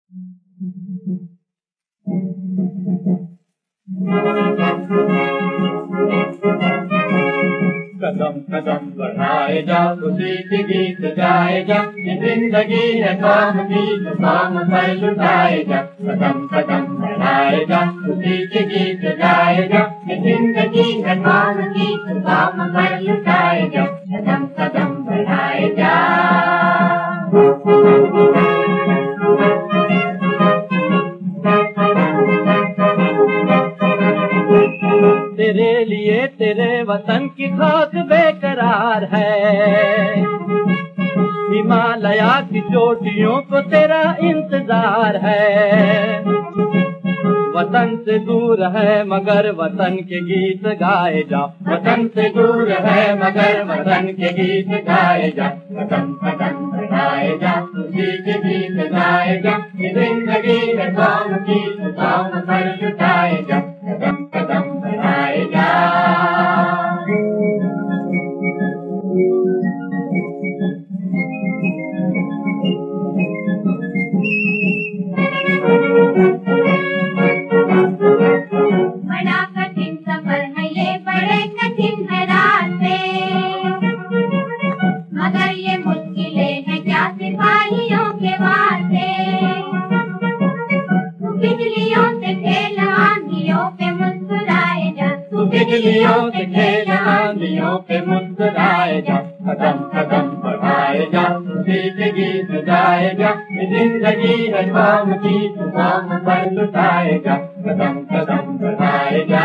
कदम कदम बढ़ाए जा, खुशी के गीत गाए जा, ये जिंदगी है काम की तो काम पर लुटाए जा। कदम कदम बढ़ाए जा, खुशी के गीत गाए जा, ये जिंदगी है काम की तो काम पर लुटाए जा। कदम कदम बढ़ाए जा। तेरे लिए तेरे वतन की खाक बेकरार है, हिमालया की चोटियों को तेरा इंतजार है। वतन से दूर है मगर वतन के गीत गाए जा, वतन से दूर है मगर वतन के गीत गाए जा। कदम कदम बढ़ाए जा, खुशी के गीत गाए जा, ये जिंदगी है काम की तो काम पर लुटाए जा। कदम कदम बढ़ाए जा। बड़ा कठिन सफर है ये, बड़े कठिन है रास्ते, मगर ये मुश्किलें हैं क्या सिपाहियों के वास्ते। तू बिजलियों से खेल आंधियों पे मुस्कुराए जा, तू बिजलियों से खेल आंधियों पे मुस्कुराए जा। कदम कदम बढ़ाए जा, खुशी के गीत गाए जा, ये जिंदगी है काम की तो काम पर लुटाए जा। कदम कदम बढ़ाए जा।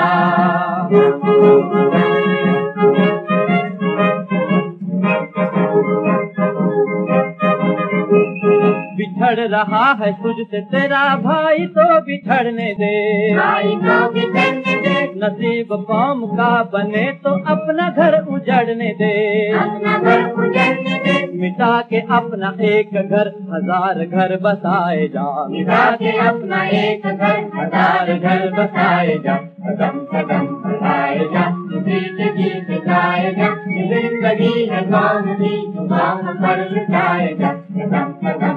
बिछड़ रहा है तुझसे तेरा भाई तो बिछड़ने दे, भाई को बिछड़ने दे, नसीब कौम का बने तो अपना घर उजड़ने दे, अपना घर उजड़ने दे, मिटा के अपना एक घर हजार घर बसाए जा, मिटा के अपना एक घर हजार घर बसाए जा। कदम कदम बढ़ाए जा, खुशी के गीत गाए जा, ये जिंदगी है काम की तो काम पर लुटाए जा। कदम कदम